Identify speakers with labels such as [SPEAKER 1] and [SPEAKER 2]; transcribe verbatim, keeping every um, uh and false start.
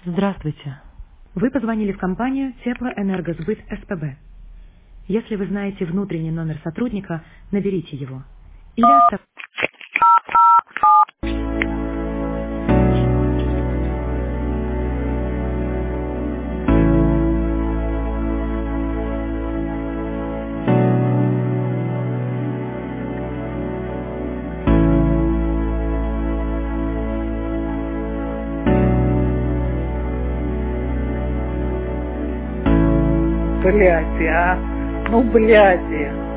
[SPEAKER 1] Здравствуйте. Вы позвонили в компанию Теплоэнергосбыт СПБ. Если вы знаете внутренний номер сотрудника, наберите его. Или оставьте...
[SPEAKER 2] Бляди, а? Ну, бляди.